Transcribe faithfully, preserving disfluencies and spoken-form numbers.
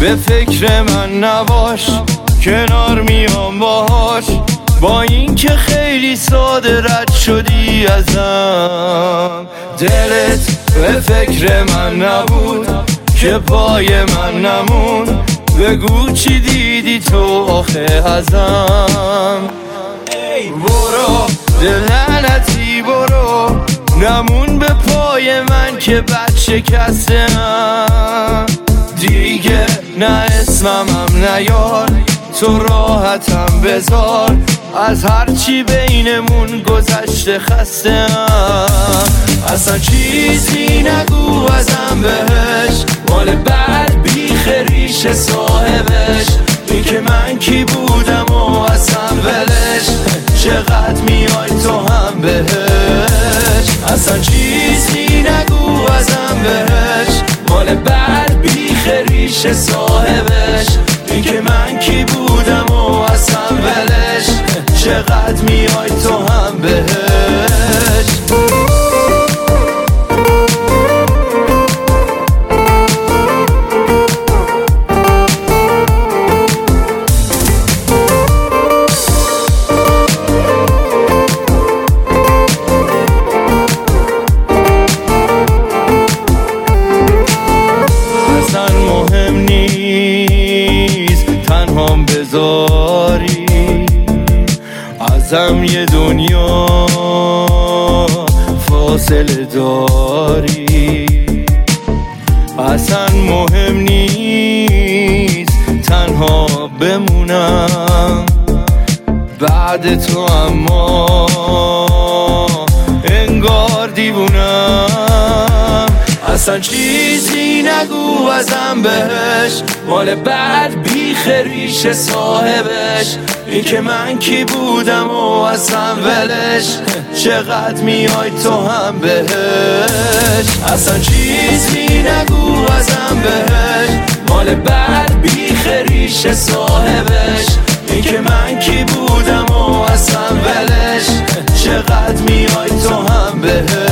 به فکر من نباش، کنار میام باهاش، با این که خیلی ساده رد شدی ازم. دلت به فکر من نبود که پای من نمون، بگو چی دیدی تو آخه ازم. برو دلنتی برو، نمون به پای من که بد شکستم. دیگه نه اسمم هم نیار، تو راحتم بذار، از هرچی بینمون گذشته خستم. اصلا چیزی نگو ازم بهش، مال بعد بیخ ریش صاحبش. این که من کی بودم و اصلا ولش، چقدر میای تو هم بهش. اصلا چیزی نگو ازم بهش، مال بعد بیخ ریش صاحبش. این که من کی بودم و اصلا ولش، چقدر میای تو هم بهش. بذاری ازم یه دنیا فاصله داری، اصلا مهم نیست تنها بمونم بعد تو، اما انگار دیوونم. اصلا چیزی نگو ازم بهش، مال بعد بیخ ریش صاحبش. این که من کی بودم و اصلا ولش، چقدر میای تو هم بهش. اصلا چیزی نگو ازم بهش، مال بعد بیخ ریش صاحبش. این که من کی بودم و اصلا ولش، چقدر میای تو هم بهش.